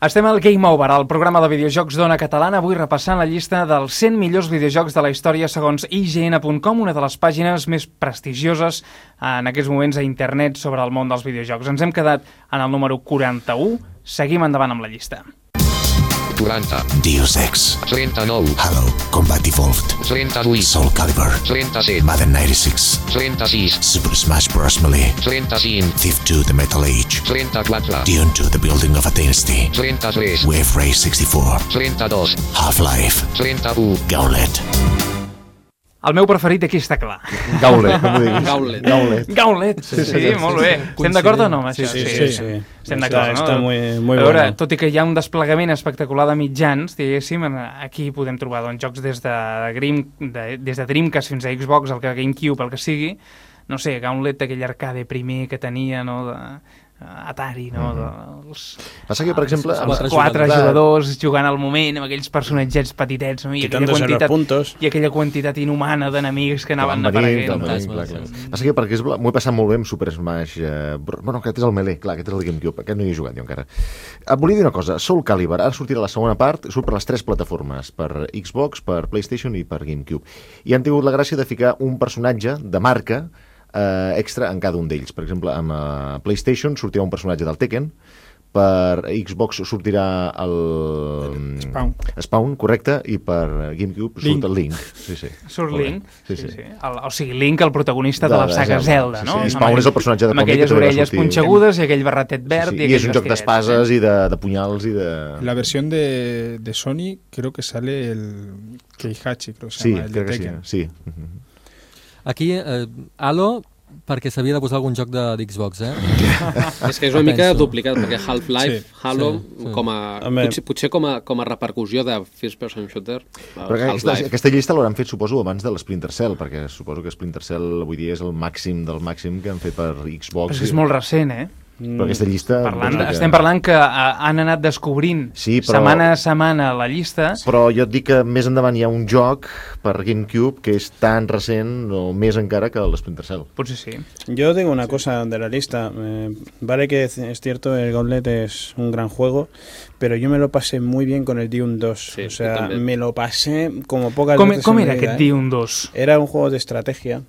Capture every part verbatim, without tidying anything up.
Estem al Game Over, el programa de videojocs d'Ona Catalana, avui repassant la llista dels cent millors videojocs de la història segons I G N punt com, una de les pàgines més prestigioses en aquests moments a internet sobre el món dels videojocs. Ens hem quedat en el número quaranta-u, seguim endavant amb la llista. quaranta. Deus Ex. trenta-nou. Halo Combat Evolved. trenta-vuit. Soul Calibur. trenta-set. Madden noranta-sis. trenta-sis. Super Smash Bros. Melee. trenta-cinc. Thief two The Metal Age. trenta-quatre. Dune two The Building of a Dynasty. trenta-tres. Wave Race seixanta-quatre. trenta-dos. Half-Life. trenta-u. Gauntlet. El meu preferit aquí està clar. Gauntlet, com ho diguis. Gauntlet. Gauntlet. Gauntlet, sí, sí, sí, molt bé. Estem d'acord o no amb això? Sí, sí, sí. sí. Estem d'acord, no? Està muy, muy a veure, bueno. tot i que hi ha un desplegament espectacular de mitjans, diguéssim, aquí podem trobar doncs, jocs des de, Grim, de, des de Dreamcast fins a Xbox, el que GameCube, el que sigui. No sé, Gauntlet, aquell arcade primer que tenia, no?, de Atari, no? Mm-hmm. Dels, Passa que, per exemple, els quatre, quatre jugadors jugant al moment amb aquells personatgets petitets, no? I, aquella quantitat, i aquella quantitat inhumana d'enemics que anaven apareguent. Passa que, perquè m'ho he passat molt bé amb Super Smash. Eh, bueno, aquest és el Melee, clar, aquest és el GameCube, aquest no hi he jugat jo encara. Et volia dir una cosa, Soul Calibur, ara sortirà la segona part, surt per les tres plataformes, per Xbox, per PlayStation i per GameCube. I han tingut la gràcia de ficar un personatge de marca Uh, extra en cada un d'ells. Per exemple, amb uh, PlayStation sortirà un personatge del Tekken, per Xbox sortirà el Spawn, Spawn correcte, i per GameCube Link. surt el Link. Sí, sí. Surt Link, sí, sí. sí. sí. El, o sigui, Link, el protagonista de, de la saga Zelda, sí, no? Sí. Spawn és el personatge de amb còmic aquelles que orelles sortir... punxegudes i aquell barretet verd. Sí, sí. I, I és un joc d'espases i de, de punyals i de... La versión de, de Sony creo que sale el Keihachi, creo que se sí, llama, el crec de que Tekken. sí. Aquí, eh, Halo, perquè s'havia de posar algun joc de d'Xbox, eh? És que és una mica duplicat, perquè Half-Life, Sí, Halo, sí, sí. com a, potser, potser com a, com a repercussió de First Person Shooter, Però aquesta, aquesta llista l'hauran fet, suposo, abans de l'Splinter Cell, perquè suposo que Splinter Cell avui dia és el màxim del màxim que han fet per Xbox. És, és molt recent, eh? Però aquesta llista... Parlant, que... Estem parlant que uh, han anat descobrint sí, però... setmana a setmana la llista. Però jo et dic que més endavant hi ha un joc per GameCube que és tan recent o més encara que l'Splinter Cell. Potser sí. Yo tengo una cosa de la lista. Eh, vale que es, es cierto, el Gauntlet es un gran juego, pero yo me lo pasé muy bien con el Dune dos. Sí, o sea, me lo pasé como pocas com, veces com en era mi vida, aquest ¿eh? Dune dos? Era un juego de estrategia.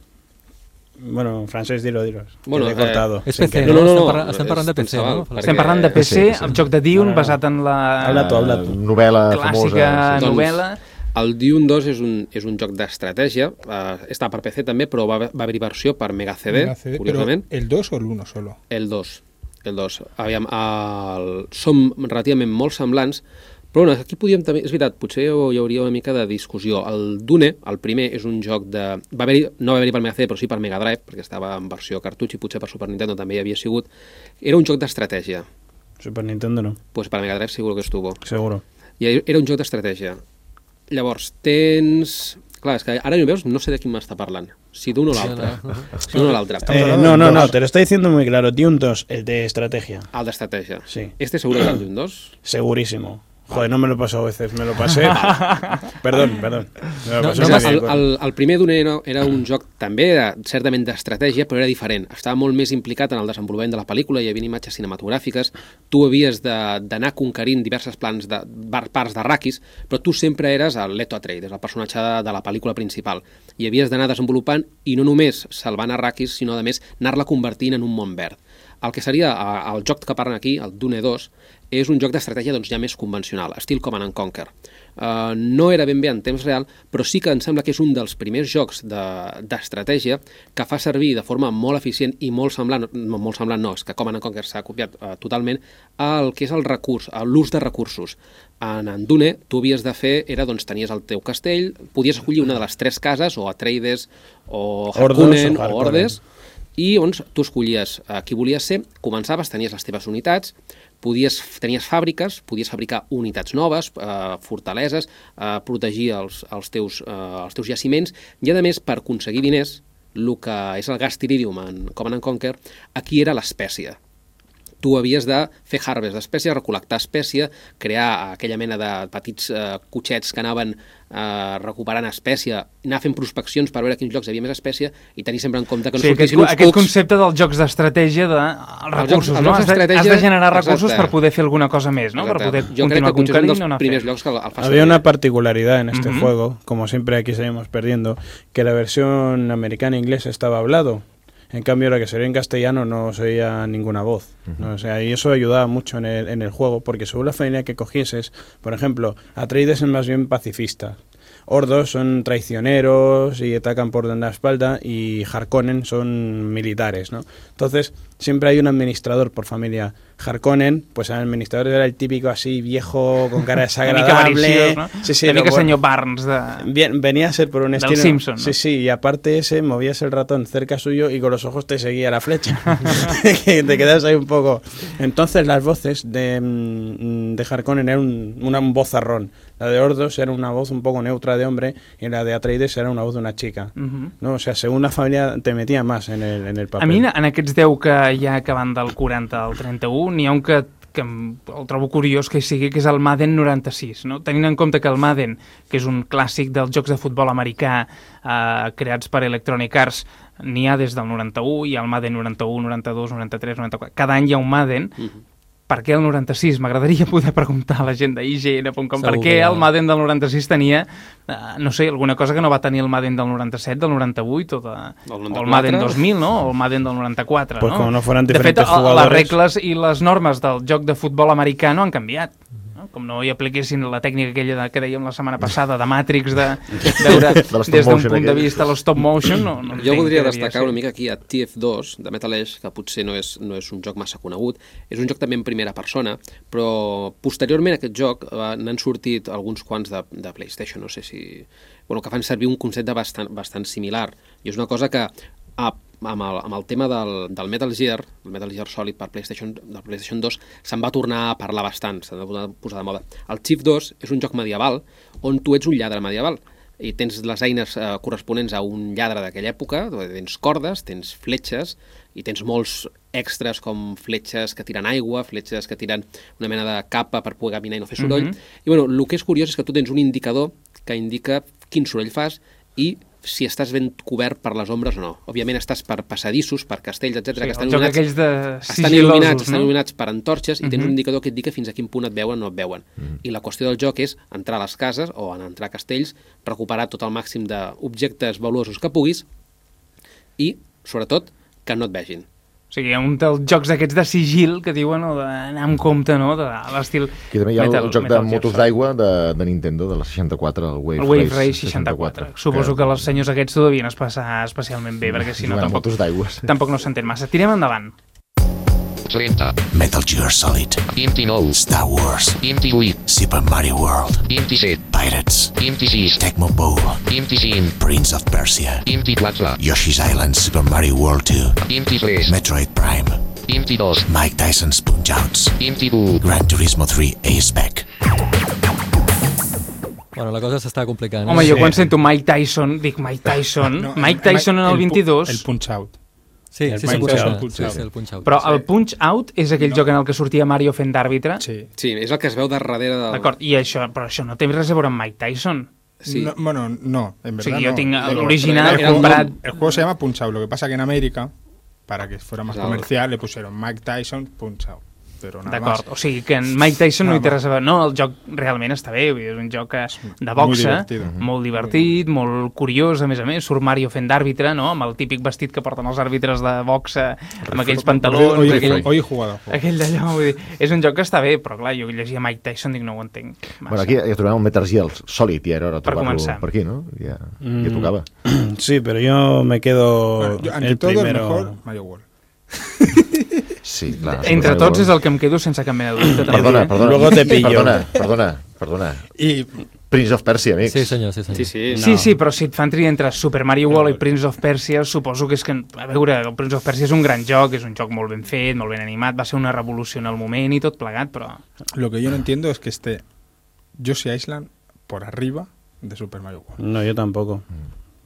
Bueno, en francès, dilo, dilo. Bueno, que l'he cortado. És P C, No, no? no, no, Estem, parla, no, estem parlant de P C, pensava, no? perquè- Estem parlant de P C, Sí, sí, sí. el joc de Dune, No, no. basat en la Habla tu, habla tu. Novel·la clàssica famosa. novel·la. El Dune dos és un, és un joc d'estratègia, uh, està per P C també, però va, va haver-hi versió per Mega C D, Mega C D, curiosament. pero ¿el dos o el uno solo? El dos. El dos. Aviam, el... som relativament molt semblants, però bueno, aquí podíem també... És veritat, potser hi hauria una mica de discussió. El Dune, el primer, és un joc de... Va haver no va haver-hi per Mega C D, però sí per Mega Drive, perquè estava en versió cartutx i potser per Super Nintendo també hi havia sigut. Era un joc d'estratègia. Super Nintendo no, Pues per Mega Drive seguro que estuvo. seguro. I era un joc d'estratègia. Llavors, tens... Clar, és que ara no veus, no sé de quin m'està parlant. Si d'un o l'altre. Si d'un o l'altre. Eh, no, no, no, te lo está diciendo muy claro. Dune dos, el de estrategia. El d'estratègia. Sí. Este seguro que és el Dune dos. Segurísimo. Joder, no me lo he pasado a veces, me lo pasé. perdón, perdón. Me lo No, pasé no, muy el, bien. el, el primer Dune era, era un joc també era certament d'estratègia, però era diferent. Estava molt més implicat en el desenvolupament de la pel·lícula, hi havia imatges cinematogràfiques, tu havies d'anar conquerint diverses plans de, parts d'Arrakis, però tu sempre eres el Leto Atreides, el personatge de, de la pel·lícula principal, i havies d'anar desenvolupant i no només salvant Arrakis, sinó a més anar-la convertint en un món verd. El que seria el joc que parlen aquí, el Dune dos, és un joc d'estratègia doncs, ja més convencional, estil Command and Conquer. Uh, no era ben bé en temps real, però sí que em sembla que és un dels primers jocs d'estratègia de, que fa servir de forma molt eficient i molt semblant, no, molt semblant no, és que Command and Conquer s'ha copiat uh, totalment, el que és el recurs, l'ús de recursos. En, en Dune, tu havies de fer, era, doncs, tenies el teu castell, podies escollir una de les tres cases, o Atreides, o Harkonnen, o Ordes, i doncs, tu escollies uh, qui volies ser, començaves, tenies les teves unitats, podies, tenies fàbriques, podies fabricar unitats noves, eh, fortaleses, eh, protegir els, els, teus, eh, els teus jaciments, i a més, per aconseguir diners, el que és el gas iridium en Command and Conquer, aquí era l'espècie. tu havies de fer harvest d'espècie, recol·lectar espècie, crear aquella mena de petits eh, cotxets que anaven eh, recuperant espècie, anar fent prospeccions per veure quins llocs hi havia més espècie i tenir sempre en compte que no sí, sortissin aquest, uns aquest cucs. concepte dels jocs d'estratègia de els recursos, jocs, els no? jocs Has de, d'estratègia- has de generar recursos exacte. per poder fer alguna cosa més, no? Exacte. Per poder Jo crec que continuar potser és un conquerint dels o anar primers fent. llocs que el, el fa Había servir. una particularidad en este Ujú. juego, como siempre aquí seguimos perdiendo, que la versión americana e inglesa estaba hablado. En cambio, la que se oía en castellano no se oía ninguna voz. ¿no? O sea, y eso ayudaba mucho en el, en el juego, porque según la familia que cogieses, por ejemplo, Atreides es más bien pacifista. Ordos son traicioneros y atacan por la espalda, y Harkonnen son militares, ¿no? Entonces, siempre hay un administrador por familia. Harkonnen, pues el administrador era el típico así, viejo, con cara Una mica desagradable. avariciós, no? Sí, sí, Una lo mica bueno- senyor Barnes de... Bien, venía a ser por un Del estilo... Simpson, ¿no? Sí, sí, y aparte ese, movías el ratón cerca suyo y con los ojos te seguía la flecha. Que te quedas ahí un poco... Entonces las voces de, mm, de Harkonnen eran un, una un vozarrón. La de Ordos era una voz un poco neutra de hombre y la de Atreides era una voz de una chica. Mhm. ¿no? O sea, según la familia te metía más en el, en el papel. A mi, en aquests deu que hi ha que van del quaranta al trenta-u, n'hi ha un que, que em- el trobo curiós que hi sigui, que és el Madden noranta-sis. No? Tenint en compte que el Madden, que és un clàssic dels jocs de futbol americà eh, creats per Electronic Arts, n'hi ha des del noranta-u, hi ha el Madden noranta-u, noranta-dos, noranta-tres, noranta-quatre... Cada any hi ha un Madden. Mhm. Per què el noranta-sis? M'agradaria poder preguntar a la gent d'I G N punt com per Segur què que hi ha. el Madden del noranta-sis tenia, eh, no sé, alguna cosa que no va tenir el Madden del noranta-set, del noranta-vuit o, de, Del o el noranta-quatre. Madden dos mil, no? O el Madden del noranta-quatre, Pues no? como no fueran De fet, diferentes a- jugadores... les regles i les normes del joc de futbol americà no han canviat. No? Com no hi apliquessin la tècnica aquella de, que dèiem la setmana passada de Matrix, de veure De l'stop des d'un motion punt de aquell. vista l'stop motion, no, no Jo entenc voldria què devia destacar ser. una mica aquí a T F dos de Metal Edge, que potser no és, no és un joc massa conegut. És un joc també en primera persona, però posteriorment a aquest joc eh, n'han sortit alguns quants de, de PlayStation, no sé si... Bueno, que fan servir un concepte bastant, bastant similar. I és una cosa que a, amb, el, amb el tema del, del Metal Gear, el Metal Gear Solid per PlayStation, del PlayStation dos, se'n va tornar a parlar bastant, s'ha de posar de moda. El Chief dos és un joc medieval on tu ets un lladre medieval i tens les eines eh, corresponents a un lladre d'aquella època, tens cordes, tens fletxes i tens molts extras com fletxes que tiren aigua, fletxes que tiren una mena de capa per poder caminar i no fer soroll. Mhm. I bueno, el que és curiós és que tu tens un indicador que indica quin soroll fas i si estàs ben cobert per les ombres o no. Òbviament estàs per passadissos, per castells, etcètera, Sí, que estan el joc il·luminats, aquells de estan sigil·losos, il·luminats, estan no? il·luminats per antorxes i tens Mhm. un indicador que et indica fins a quin punt et veuen o no et veuen. I la qüestió del joc és entrar a les cases o en entrar a castells, recuperar tot el màxim d'objectes valuosos que puguis i, sobretot, que no et vegin. O sigui, hi ha un dels jocs d'aquests de sigil que diuen o d'anar amb compte, no? De l'estil Aquí també hi ha Metal- el joc de Metal Gear motos Solid. d'aigua de, de Nintendo, de la seixanta-quatre, el Wave, El Wave Race Race seixanta-quatre. Suposo que els senyors aquests t'ho devien passar especialment bé, perquè si no jugant a tampoc, motos d'aigües. tampoc no s'entén massa. Tirem endavant. trenta, Metal Gear Solid, vint-i-nou, Star Wars, vint-i-vuit, Super Mario World, vint-i-set, Pirates, vint-i-sis, Tecmo Bowl, vint-i-cinc, Prince of Persia, vint-i-quatre, Yoshi's Island, Super Mario World two, vint-i-tres, Metroid Prime, vint-i-dos, Mike Tyson's Punch-Outs, vint-i-u, Gran Turismo three A-Spec. Bueno, la cosa s'està complicant. Home, eh? jo quan sento Mike Tyson, dic Mike Tyson, No, Mike Tyson en el pu- vint-i-dos, El Punch-Out. Sí, El sí, sí, Punch-Out, sí, Punch-Out. sí, sí, el Punch-Out. però el Punch-Out és aquell joc en el que sortia Mario fent d'àrbitre? Sí. Sí, és el que es veu darrere del... D'acord, i això, però això no té res a veure amb Mike Tyson. Sí. No, bueno, no, en O verdad sigui, jo no. tinc El- l'original era un comprat... El juego se llama Punch-Out, lo que pasa que en América, para que fuera más Claro. comercial, le pusieron Mike Tyson Punch-Out. Pero nada más. D'acord, o sigui que en Mike Tyson no hi té Nada res a veure. No, el joc realment està bé, vull dir, és un joc que- de muy boxa, divertido. molt divertit, molt curiós, a més a més, surt Mario fent d'àrbitre, no?, amb el típic vestit que porten els àrbitres de boxa, amb aquells pantalons, Hoy, aquell, hoy he jugado al juego. aquell d'allò, vull dir, és un joc que està bé, però clar, jo llegia Mike Tyson, dic, no ho entenc massa. Bueno, aquí ja trobem un Metal Gear Solid, ja era hora de Per trobar-lo començar. per aquí, no? Ja, ja Mm. tocava. Sí, pero yo me quedo Bueno, yo, ante el todo, primero. el mejor Mario World. Sí, clar. Entre Super tots Mario és el que em quedo sense cap mena de dubte. també, Perdona, eh? perdona. Luego te pillo. Perdona, perdona, perdona. Y Prince of Persia, amics. Sí, senyor, sí, senyor. Sí, sí. Sí, sí, però si et fan triar entre Super Mario World i Prince of Persia, suposo que és que... A veure, el Prince of Persia és un gran joc, és un joc molt ben fet, molt ben animat, va ser una revolució en el moment i tot plegat, però... lo que yo no entiendo es que esté Yoshi Island por arriba de Super Mario World. No, yo tampoco.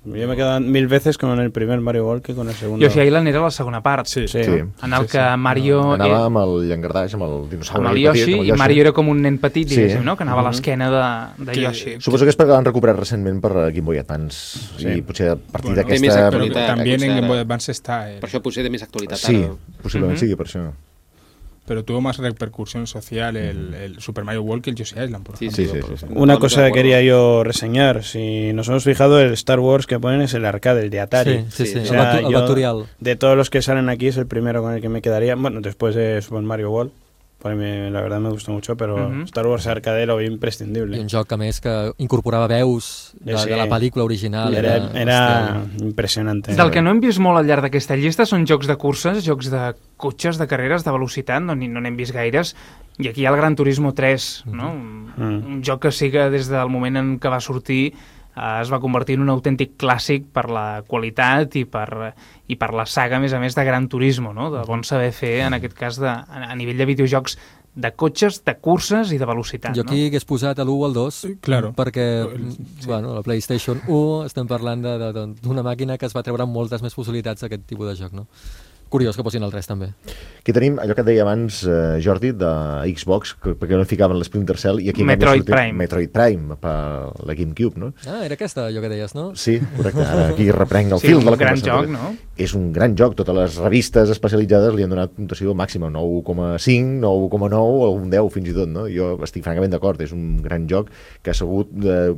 Yo me he quedado mil veces con el primer Mario World que con el segundo. Yoshi Island era la segona part. Sí, Sí. Sí. En el Sí, que sí. Mario... Anava eh, amb el llangardaix, amb el dinosaure. amb el aquell petit, Yoshi, amb el i Mario era com un nen petit, Sí. diguéssim, no? Que anava a l'esquena de, de Que- Yoshi. Suposo que és perquè l'han recuperat recentment per Game Boy Advance. Sí. I potser a partir Bueno, té més d'aquesta... Pero actualitat. también en potser Game Boy ara. Advance está. eh, Per això potser té més actualitat Sí, ara. possiblement Mhm. sigui per això. Pero tuvo más repercusión social el, el Super Mario World que el Yoshi Island, por Sí, ejemplo. Sí, sí, por- sí, sí. Una Vamos cosa de que acuerdo. quería yo reseñar, si nos hemos fijado, el Star Wars que ponen es el arcade, el de Atari. Sí, sí, sí, Sí, el, o sea, Batu- el yo- Baturial. De todos los que salen aquí es el primero con el que me quedaría. Bueno, después de Super Mario World, por ahí me- la verdad me gustó mucho, pero Mhm. Star Wars arcade lo vi I imprescindible. un joc, a més, que incorporava veus de, Sí. de la pel·lícula original. Era, era hòstia, impresionante. Del que no hem vist molt al llarg d'aquesta llista són jocs de curses, jocs de cotxes, de carreres, de velocitat, no n'hi- no n'hem vist gaires. I aquí hi ha el Gran Turismo tres, no? Un, Mm. un joc que sí que des del moment en què va sortir eh, es va convertir en un autèntic clàssic per la qualitat i per, i per la saga, a més a més, de Gran Turismo, no? De bon saber fer, en aquest cas, de, a, a nivell de videojocs de cotxes, de curses i de velocitat. Jo aquí hagués posat l'u o el dos, Claro. perquè Sí. bueno, la PlayStation u estem parlant de- de- de- d'una màquina que es va treure amb moltes més possibilitats d'aquest tipus de joc, no? Curiós que posin el tres també. Aquí tenim allò que et deia abans, eh, Jordi, de Xbox, que, perquè no ficaven l'Splinter Cell, i aquí Metroid m'ha sortit Prime. Metroid Prime, per la GameCube, no? Ah, era aquesta, allò que deies, no? Sí, correcte. Ara aquí reprenc el Sí, fil un de la gran conversació. joc, no? És un gran joc. Totes les revistes especialitzades li han donat puntuació màxima, nou coma cinc, nou coma nou o un deu fins i tot, no? Jo estic francament d'acord, és un gran joc que ha sabut eh,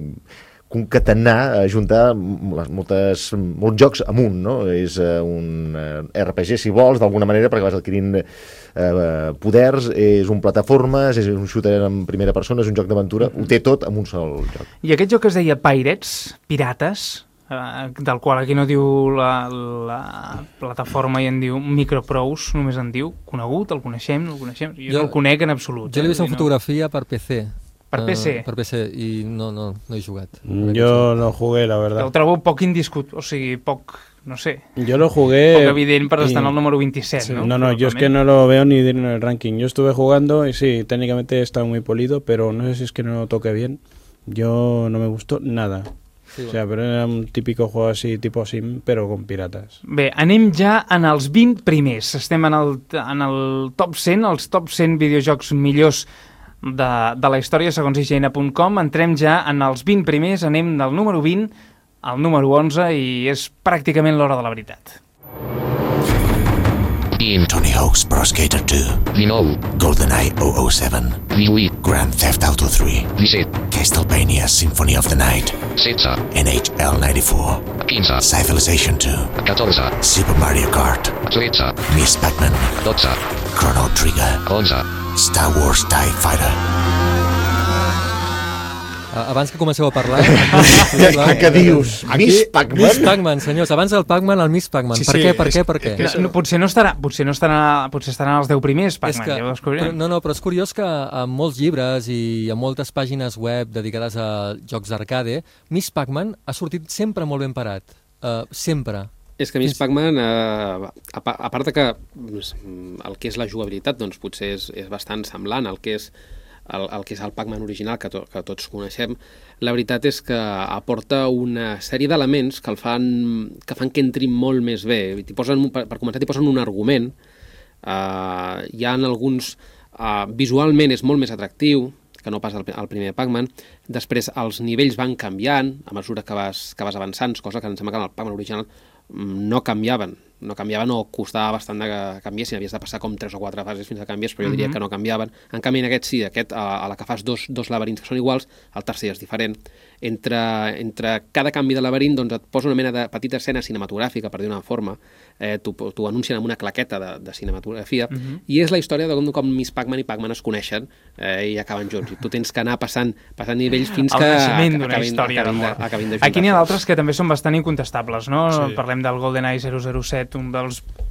concatenar, ajuntar les moltes, molts jocs amunt, no? És eh, un eh, R P G, si vols, d'alguna manera, perquè vas adquirint eh, poders, és un plataformes, és un shooter en primera persona, és un joc d'aventura, ho té tot en un sol joc. I aquest joc que es deia Pirates, Pirates, eh, del qual aquí no diu la, la plataforma i en diu Microprose, només en diu, conegut, el coneixem, no el coneixem, jo, Jo- no el conec en absolut. Jo l'he vist en eh? fotografia per P C. Per P C? Uh, per P C, i no, no, no he jugat. Yo lo jugué, la No, el verdad. trobo poc indiscut, o sigui, poc, no sé, Yo lo jugué. poc evident per estar y- en el número veintisiete, Sí, no? no, no, yo es que no lo veo ni en el ranking. Yo estuve jugando y sí, técnicamente está muy polido, pero no sé si es que no lo toqué bien. Yo no me gustó nada. Sí, O sea, pero era un típico juego así, tipo Sim, pero con piratas. Bé, anem ja en els vint primers. Estem en el, en el top cent, els top cent videojocs millors de, de la història, segons I G N punt com. Entrem ja en els vint primers, anem del número vint al número onze i és pràcticament l'hora de la veritat. vint, Tony Hawk's Pro Skater two, dinou, GoldenEye double oh seven, divuit, Grand Theft Auto three, disset, Castlevania Symphony of the Night, setze, N H L ninety-four, quinze, Civilization two, catorze, Super Mario Kart, tretze, Miss Pac-Man, dotze, Chrono Trigger, onze, Star Wars TIE Fighter. Uh, abans que comenceu a parlar... Què, què dius? Aquí- Miss Pac-Man? Miss Pac-Man, senyors. Abans del Pac-Man, el Miss Pac-Man. Sí, per sí, què, per és- què, per què? és No, no, potser no estarà, potser no estarà, potser estaran els deu primers, Pac-Man, ja ho però, descobrirem. no, no, però és curiós que en molts llibres i en moltes pàgines web dedicades a jocs d'arcade, Miss Pac-Man ha sortit sempre molt ben parat. Uh, sempre. És que Miss Pac-Man, eh, a, pa- a part de que mm, el que és la jugabilitat doncs, potser és, és bastant semblant al que és el, el que és el Pac-Man original que, to, que tots coneixem, la veritat és que aporta una sèrie d'elements que el fan que fan que entri molt més bé. T'hi posen, per, per començar, t'hi posen un argument. Uh, hi ha alguns... Uh, visualment és molt més atractiu que no pas el, el primer Pac-Man. Després els nivells van canviant a mesura que vas, que vas avançant, cosa que em sembla que en el Pac-Man original mm, no canviaven. No canviaven o costava bastant de que canviessin. Havies de passar com tres o quatre fases fins que canvies, però jo diria Mhm. que no canviaven. En canvi, en aquest sí, aquest, a, a la que fas dos, dos laberints que són iguals, el tercer és diferent. Entre, entre cada canvi de laberint doncs, et posa una mena de petita escena cinematogràfica, per dir una forma. Eh, T'ho anuncien amb una claqueta de, de cinematografia, Mhm. i és la història de com, com Miss Pac-Man i Pac-Man es coneixen eh, i acaben junts. I tu tens que anar passant, passant nivells fins El que naixement d'una acabin, història acabin, de, d'amor. acabin de Aquí n'hi ha juntar-se. d'altres que també són bastant incontestables, no? Sí. Parlem del GoldenEye zero zero set, un dels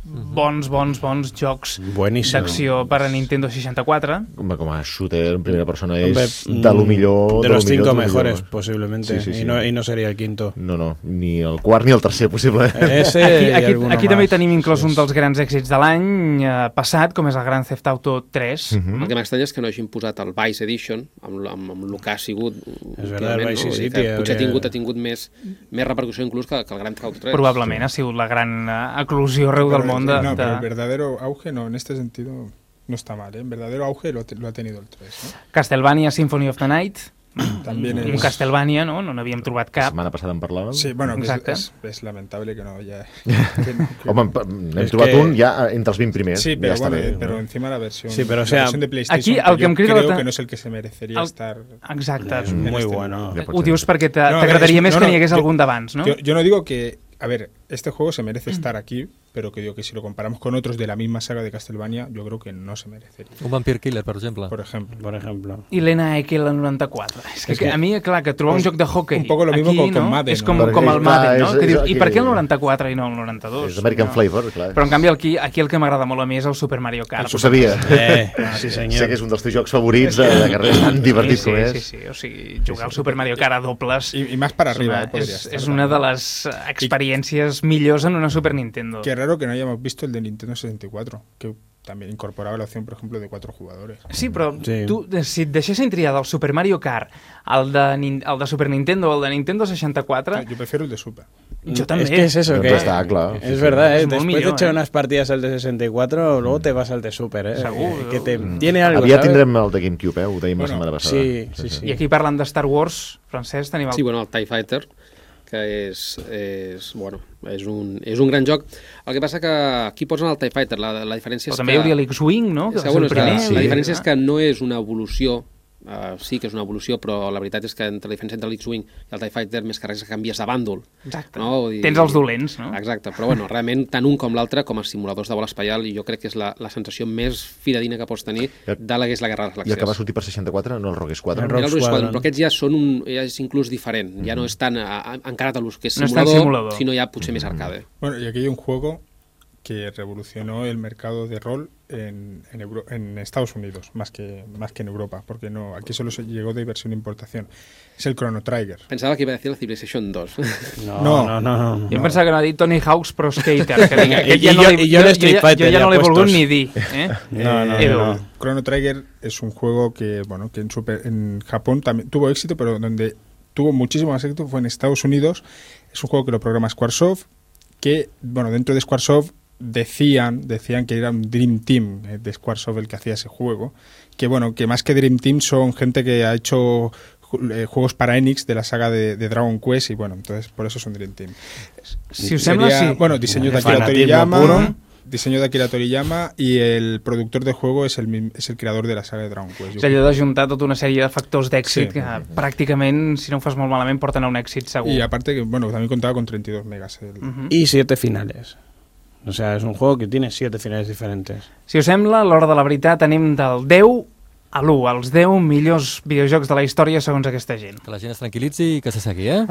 bons, bons, bons jocs Buenísimo. d'acció per a Nintendo seixanta-quatre. Home, com a shooter en primera persona Hombre, és de lo millor... De lo los millor, cinco de lo mejores, millor. posiblemente. Sí, sí, sí. Y, no, y no sería el quinto. No, no, ni el quart ni el tercer, possible. Ese Aquí, y aquí, alguno aquí també más. tenim inclòs Sí, un sí. dels grans èxits de l'any eh, passat, com és el Grand Theft Auto tres. Mhm. El que m'estranya és que no hagin posat el Vice Edition, amb, amb, amb el que ha sigut... És veritat, el Vice Vull dir City que potser hauria- ha tingut, ha tingut més, més repercussió inclús que, que el Grand Theft Auto tres. Probablement ha sigut la gran eh, eclosió arreu del Pero- món de... no, pero el de... verdadero auge, no, en este sentido no está mal, ¿eh? El verdadero auge lo, ha te- lo ha tenido el tres, ¿no? Castlevania Symphony of the Night, También un es... Castlevania, no? No n'havíem trobat La cap. setmana passada en parlàvem. Sí, bueno, que Exacte. es, es, es lamentable que no haya... que no- que- Home, pa- n'hem És trobat que- un ja entre els vint primers. Sí, pero ja està bueno, bé. pero encima la versión, Sí, pero o la sea, versión de PlayStation, aquí el que yo em crida creo la- que no es el que se merecería el- estar... Exacte. Es en muy este bueno. Ja pot Ho ser. dius perquè t'a- No, a ver, t'agradaria es- més no, que no, n'hi hagués yo- algun d'abans, no? Yo, yo no digo que... A ver, este juego se merece estar aquí, pero que digo que si lo comparamos con otros de la misma saga de Castlevania, yo creo que no se merecería. Un Vampire Killer, per exemple. Por ejemplo. Por ejemplo. I l'N A Q L noranta-quatre. És que, És que- a mi, clar, que trobar un Pues, joc de hockey un poco lo mismo aquí, con- con no? Madden, és com, no? com Perquè, el Madden, clar, no? és- Que dius, és i per què el aquí- noranta-quatre i no el noranta-dos? És American no? Flavor, clar. Però en canvi aquí, aquí el que m'agrada molt a mi és el Super Mario Kart. Ho sabia. Eh, sí, Sé señor. que és un dels teus jocs favorits de, de carrer, tan divertit sí, com és. sí, sí, o sigui, jugar al Super Mario Kart a dobles Y, y más para és arriba, una, eh, podría és, estar és una de también. les experiències millors en una Super Nintendo. Qué raro que no hayamos visto el de Nintendo sesenta y cuatro, que también incorporaba la opción, por ejemplo, de cuatro jugadores. Sí, però Sí. tu, si et deixessin triar del Super Mario Kart, el de, Nin- el de Super Nintendo o el de Nintendo seixanta-quatre, Yo prefiero el de Super. jo també. Es que es eso, Doncs que està, clar. es Sí, verdad, sí. ¿eh? Es muy Después millón, de echar ¿eh? unas partidas al de sesenta y cuatro, luego te vas al de Super, ¿eh? Segur. Eh, que te tiene algo, Aviat ¿sabes? tindrem el de GameCube, eh? Ho dèiem la Bueno, setmana passada. sí, sí, sí. I aquí parlant de Star Wars, Francesc, tenim el... Sí, bueno, el TIE Fighter, que és, és, bueno, és, un, és un gran joc. El que passa que aquí posen el TIE Fighter, la, la diferència Però és també que... hi hauria l'X-Wing, no? Que és va que, ser bueno, el és que primer. la, sí. la diferència és que no és una evolució, uh, sí que és una evolució, però la veritat és que entre la diferència entre l'X-Wing i el TIE Fighter més que res és que canvies de bàndol. Exacte. No? Vull dir- Tens els dolents, no? Exacte, però bueno, realment tant un com l'altre com a simuladors de vol espacial, i jo crec que és la, la sensació més fidedigna que pots tenir de la que és la Guerra de les I el que va Galàxies. sortir per seixanta-quatre, no el Rogue Squadron. El Era el Rogue Rogue Squadron, Squadron. però aquests ja són un, ja és inclús diferent, ja no és tan a, a, encarat a l'ús que és No és tan simulador, simulador. sinó ja potser més arcade. Bueno, y aquí hay un juego que revolucionó el mercado de rol en, en, Euro- en Estados Unidos, más que, más que en Europa, porque no aquí solo se llegó de versión importación. Es el Chrono Trigger. Pensava que iba a decir la Civilization dos. No, No. no, no. no. Jo em pensava que no ha dit Tony Hawk's Pro Skater. Que dic, aquest I ja no jo- li- i jo l'Street ja- Fighter jo ja ja no l'he volgut puestos. ni dir. Eh? No, no, Edu. no. Chrono Trigger es un juego que, bueno, que en, Super- en Japón también tuvo éxito, pero donde tuvo muchísimo más éxito fue en Estados Unidos. Es un juego que lo programa Squaresoft, que, bueno, dentro de Squaresoft decían, decían que era un Dream Team eh, de Squaresoft el que hacía ese juego, que bueno, que más que Dream Team son gente que ha hecho ju- eh, juegos para Enix de la saga de, de Dragon Quest, y bueno, entonces por eso es un Dream Team. Si us sembla, Sería, sí. bueno, diseño de Akira Fanatismo Toriyama, puro. diseño de Akira Toriyama, y el productor del juego es el, mi- es el creador de la saga de Dragon Quest. És allò de juntar tota una sèrie de factors d'èxit Sí. que pràcticament, si no ho fas molt malament, porten a un èxit segur. Y aparte que, bueno, también contaba con treinta y dos megas. el- Mhm. Y siete finales. O sea, es un juego que tiene siete finales diferentes. Si us sembla, a l'hora de la veritat anem del deu a l'u, els deu millors videojocs de la història segons aquesta gent. Que la gent es tranquil·litzi i que se segui, eh?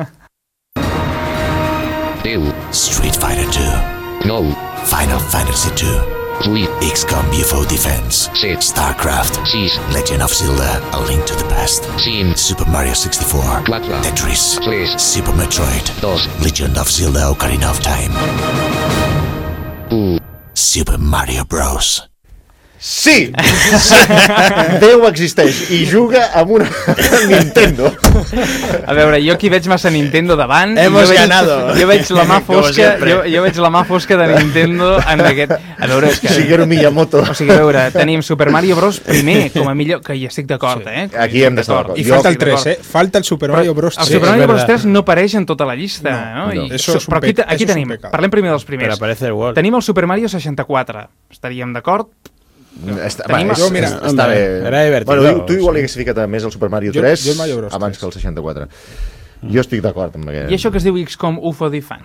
deu, Street Fighter two, nou, Final Fantasy two, vuit, X COM U F O Defense, set, StarCraft, sis, Legend of Zelda: A Link to the Past, cinc, Super Mario sixty-four, quatre, Tetris, tres, Super Metroid, dos, Legend of Zelda: Ocarina of Time, u, Super Mario Bros. Sí! Déu existeix i juga amb una Nintendo. A veure, jo aquí veig massa Nintendo davant. Hemos jo veig, ganado. Jo veig la mà Como fosca, siempre. jo, jo veig la mà fosca de Nintendo en aquest... A veure, és que... Shigeru Miyamoto. O sigui, a veure, tenim Super Mario Bros. Primer, com a millor... Que hi estic d'acord, Sí. eh? Aquí hem d'estar d'acord. Y Jo- falta el estic tres, d'acord. ¿eh? Falta el Super Mario Bros. El Sí, Super es Mario Bros. verdad. tres no apareix en tota la llista, No, no? no. I, Eso es un però aquí, pe- aquí eso es un tenim, pecado. parlem primer dels Pero primers. aparece el World. Tenim el Super Mario seixanta-quatre, estaríem d'acord? Està, Tenim- va, és, Jo, mira, està hombre, bé. era divertido, Bueno, tu, tu igual sí. hagués ficat a més el Super Mario Jo- tres jo el Mario Bros. abans tres. que el seixanta-quatre. Jo estic d'acord amb aquest. I això que es diu X COM U F O Defense?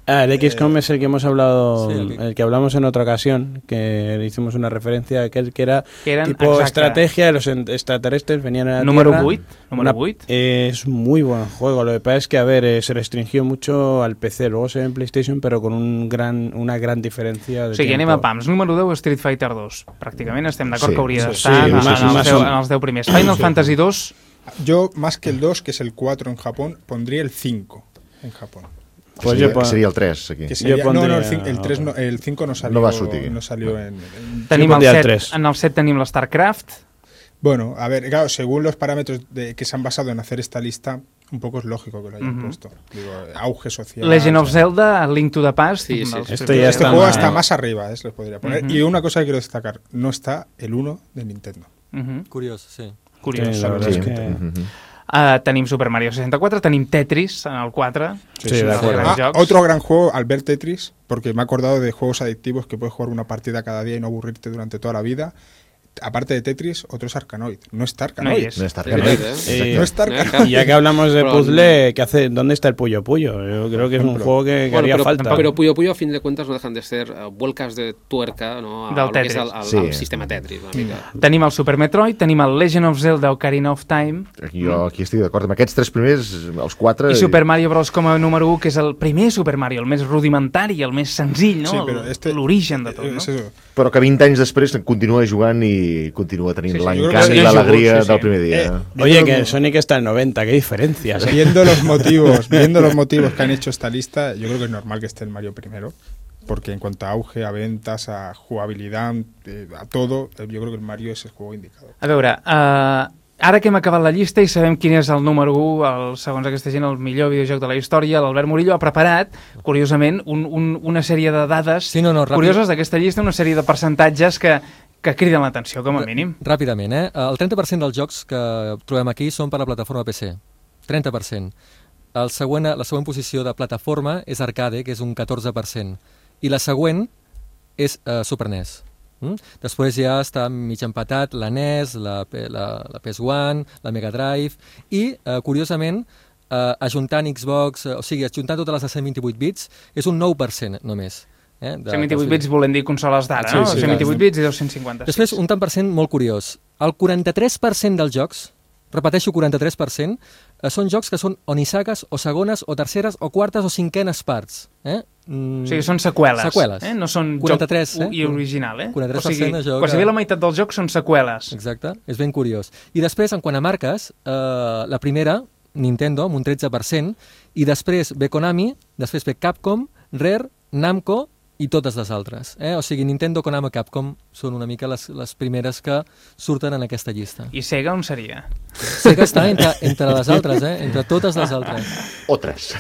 Ah, el X COM eh, es el que hemos hablado, sí, el, que... el que hablamos en otra ocasión, que le hicimos una referencia a aquel que era que eren, tipo exacte. estrategia de los extraterrestres, venían a la número Tierra. vuit, número vuit. Eh, es un muy buen juego, lo que pasa es que, a ver, eh, se restringió mucho al P C, luego se ve en PlayStation, pero con un gran, una gran diferencia de O sigui, tiempo. anem a pams. Número deu, Street Fighter dos. Pràcticament estem d'acord Sí, que hauria sí, d'estar sí, en, sí, en, sí, els sí. deu, en els deu primers. Final Sí. Fantasy dos... Yo, más que el dos, que es el cuatro en Japón, pondría el cinco en Japón. Pues seria, yo pon- seria el tres, aquí. Que sería, Yo pondría- no, no, el, cin- el, tres no, el cinco no salió, No va sortir. no salió en, en- Tenim Jo el pondria el set, tres. en el set tenim la StarCraft. Bueno, a ver, claro, según los parámetros de, que se han basado en hacer esta lista, un poco es lógico que lo hayan Ujú. puesto. Digo, auge social. Legend of o sea, Zelda, Link to the Past. Sí, sí, els sí. Esto primers. ya Este está juego mal. está más arriba, eh, se les podría poner. Ujú. Y una cosa que quiero destacar, no está el uno de Nintendo. Mhm. Curiós, sí. Curiós. Sí, la verdad Sí. es que... Mhm. Uh, tenim Super Mario seixanta-quatre, tenim Tetris en el quatre. Sí, sí, de els acuerdo. grans Ah, jocs. otro gran juego al ver Tetris, porque me he acordado de juegos adictivos que puedes jugar una partida cada día y no aburrirte durante toda la vida. Aparte de Tetris, otro es Arkanoid. No está No hi Arkanoid. és. No està És Arkanoid. veritat, eh? Eh, No está Eh, Arkanoid. clar. Y ya que hablamos de Però- puzzle, ¿qué hace? ¿Dónde está el Puyo Puyo? Yo creo que es un ejemplo. juego que, que Bueno, haría pero, falta. pero Puyo Puyo, a fin de cuentas, no dejan de ser uh, vuelcas de tuerca, ¿no? A, Del a lo que és Tetris. el, el, Sí. el sistema Tetris, una mica. Tenim el Super Metroid, tenim el Legend of Zelda Ocarina of Time Jo aquí estic d'acord amb aquests tres primers, els quatre... i Super Mario Bros. Com a número u, que és el primer Super Mario, el més rudimentari, el més senzill, no? Sí, pero este- L'origen de tot, Eh, no? es eso. Però que vint anys després continua jugant i continua tenint Sí, sí, jo crec l'encant que i sí, l'alegria sí, sí. del primer dia. Eh, Oye, viendo que el los- Sonic está en noventa, qué diferencias. ¿eh? Viendo los motivos, viendo los motivos que han hecho esta lista, yo creo que es normal que esté el Mario primero, porque en cuanto a auge, a ventas, a jugabilidad, eh, a todo, eh, yo creo que el Mario es el juego indicado. A veure, uh, ara que hem acabat la llista i sabem quin és el número u, el, segons aquesta gent, el millor videojoc de la història, l'Albert Murillo ha preparat, curiosament, un, un, una sèrie de dades Sí, no, no, ràpid. curioses d'aquesta llista, una sèrie de percentatges que, que criden l'atenció, com a mínim. Ràpidament, eh? El trenta per cent dels jocs que trobem aquí són per a la plataforma P C. trenta per cent. El següent, la següent posició de plataforma és arcade, que és un catorze per cent. I la següent és uh, Super N E S. Mm? Després ja està mig empatat la N E S, la, P- la, la P S un, la Mega Drive, i, uh, curiosament, uh, ajuntant Xbox, uh, o sigui, ajuntant totes les de cent vint-i-vuit bits, és un nou per cent només. Eh, de, cent vint-i-vuit bits volem dir consoles d'ara, Sí, no? sí, cent vint-i-vuit clar. bits i dos-cents cinquanta-sis. Després, un tant per cent molt curiós. El quaranta-tres per cent dels jocs, repeteixo, quaranta-tres per cent, eh, són jocs que són o nissagues, o segones, o terceres, o quartes, o cinquenes parts. Eh? Mm, O sigui, són seqüeles. Seqüeles. Eh? No són quaranta-tres, joc eh? i original, eh? quaranta-tres o per cent sigui, de joc, quasi bé eh? la meitat dels jocs són seqüeles. Exacte, és ben curiós. I després, en quant a marques, eh, la primera, Nintendo, amb un tretze per cent, i després ve Konami, després ve Capcom, Rare, Namco i totes les altres. Eh? O sigui, Nintendo, Konami, Capcom són una mica les, les primeres que surten en aquesta llista. I Sega on seria? Sega està entre, entre les altres, eh? Entre totes les altres. Otras.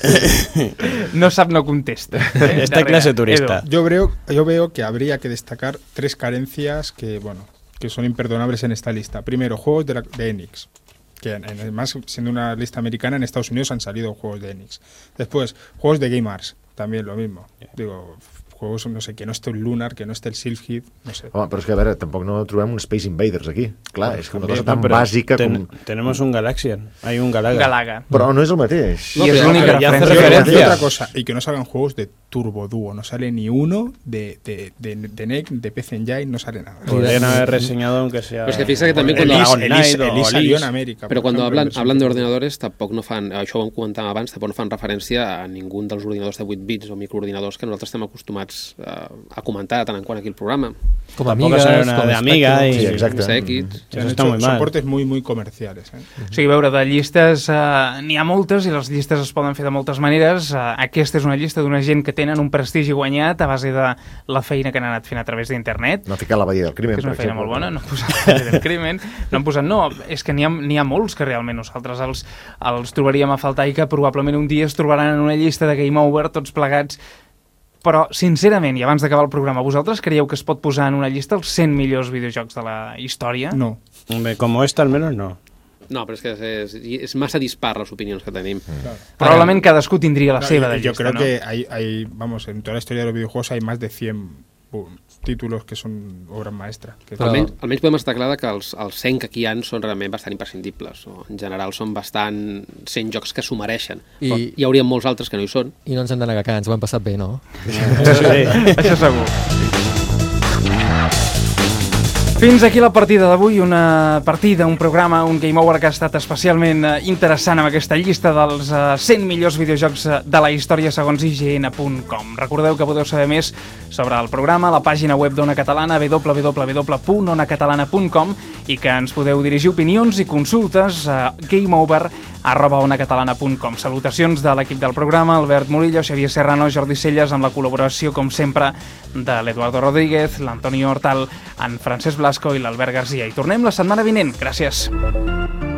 No sap, no contesta. Eh? Esta Darrere. clase turista. Edu. Yo veo, yo veo que habría que destacar tres carencias que, bueno, que son imperdonables en esta lista. Primero, juegos de, la, de Enix, que en- además, siendo una lista americana, en Estados Unidos han salido juegos de Enix. Después, juegos de Game Arts, también lo mismo. Digo, juegos, no sé, que no esté el Lunar, que no esté el Silphid, no sé. Home, però és que, a veure, tampoc no trobem un Space Invaders aquí. Clar, és que una cosa No, tan pero bàsica ten- com... Tenemos un Galaxian, hay un Galaga. Galaga. Però no és el mateix. I és però l'única ja hace referència. Y referencia. otra cosa, y que no salgan juegos de Turbo Duo, no sale ni uno de, de, de, de N E C, de P C Engine, no sale nada. Podrían haber reseñado aunque sea... Pero es que fíjate que también el cuando- Dragon Elise, Knight Elise, o Elise salió en Elise. América. Però por quan ejemplo, hablan, en hablan versión- d'ordinadores tampoc no fan, això ho comentàvem abans, tampoc no fan referència a ningú dels ordinadors de vuit bits o microordinadors que nosaltres estem acostumats a, a comentar de tant en quant aquí el programa. Com Tampoco amigues, sale una com de Amiga Spectrum. y- Sí, exacte. C X. Se han Eso está hecho muy mal. soportes muy, muy comerciales. ¿eh? O sigui, a veure, de llistes uh, n'hi ha moltes i les llistes es poden fer de moltes maneres. Uh, aquesta és una llista d'una gent que tenen un prestigi guanyat a base de la feina que han anat fent a través d'internet, No ficar la badia del crimen, que és una per feina exemple. molt bona, no han posat la del crimen, no han posat, no, és que n'hi ha, n'hi ha molts que realment nosaltres els, els trobaríem a faltar i que probablement un dia es trobaran en una llista de Game Over tots plegats. Però, sincerament, i abans d'acabar el programa, vosaltres creieu que es pot posar en una llista els cent millors videojocs de la història? No. Hombre, como esta al menos no. No, però és que és, és massa dispar les opinions que tenim. Claro. Probablement cadascú tindria la No, seva y- de y yo llista, creo no? que hay, hay, vamos, en toda la historia de los videojuegos hay más de cien boom, títulos que són obres maestra. Que Però- Almenys, almenys podem estar clar que els, els cent que aquí hi ha són realment bastant imprescindibles. O en general són bastant cent jocs que s'ho mereixen. I- Però hi hauria molts altres que no hi són. I no ens hem de negar que ens ho hem passat bé, no? Això segur. Fins aquí la partida d'avui, una partida, un programa, un Game Over que ha estat especialment eh, interessant amb aquesta llista dels eh, cent millors videojocs eh, de la història segons I G N punt com. Recordeu que podeu saber més sobre el programa a la pàgina web d'Ona Catalana, w w w punt ona catalana punt com, i que ens podeu dirigir opinions i consultes a gameover arroba onacatalana punt com. Salutacions de l'equip del programa, Albert Murillo, Xavier Serrano, Jordi Celles, amb la col·laboració, com sempre, de l'Eduardo Rodríguez, l'Antonio Hortal, en Francesc Blasco i l'Albert Garcia. I tornem la setmana vinent. Gràcies.